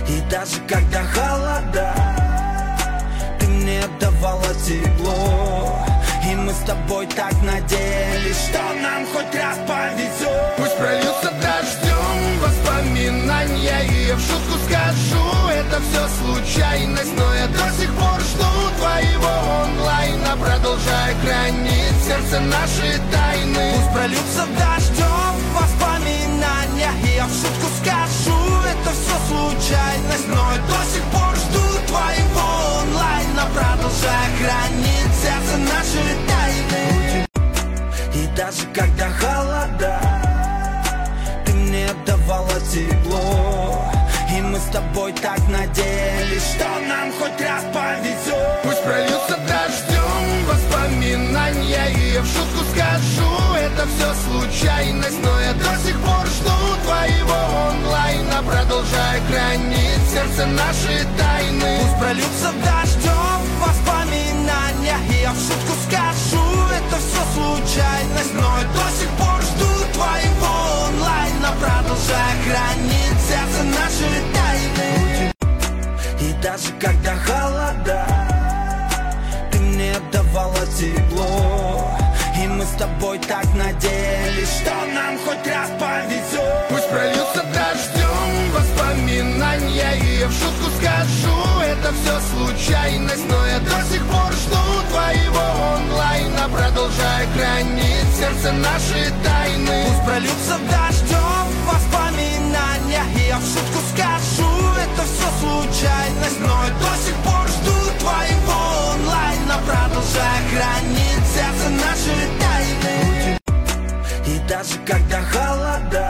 И даже когда холода, ты мне давала тепло. И мы с тобой так надеялись, что нам хоть раз повезет. Пусть прольются дождем воспоминания, и я в шутку скажу, это все случайность. Но я до сих пор жду твоего онлайна, продолжая хранить в сердце наши тайны. Пусть прольются дождем воспоминания, и я в шутку скажу, это все случайность. Но я до сих пор жду твоего онлайна, продолжая хранить в сердце наши тайны. И даже когда холода, ты мне давала тепло. И мы с тобой так надеялись, что нам хоть раз повезет. Пусть прольются дождем воспоминания, и я в шутку скажу, это все случайность. Но я до сих пор жду твоего онлайна, продолжая хранить в сердце наши тайны. Пусть прольются дождем воспоминания, и я в шутку скажу, это все случайность. Но я до сих пор жду твоего онлайна, продолжая хранить в сердце наши тайны. И даже когда холода, ты мне давала тепло. И мы с тобой так надеялись, что нам хоть раз повезет. Пусть прольются дождем воспоминания, и я в шутку скажу, это все случайность. Но я до сих пор жду твоего онлайна, продолжая хранить в сердце наши тайны. Пусть прольются дождем воспоминания, и я в шутку скажу, это все случайность. Но я до сих пор жду твоего онлайна, продолжая хранить в сердце наши тайны. И даже когда холода,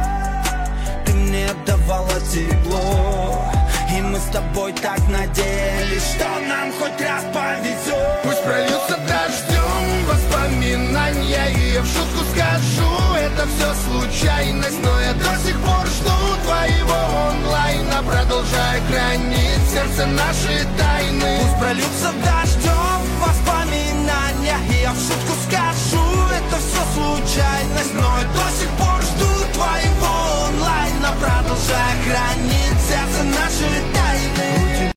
ты мне давала тепло. И мы с тобой так надеялись, что нам хоть раз повезет. Пусть прольются дождем воспоминания, и я в шутку скажу, это все случайность. Но я до сих пор жду твоего онлайна, продолжая хранить в сердце наши тайны. Пусть прольются дождем воспоминания, и я в шутку скажу,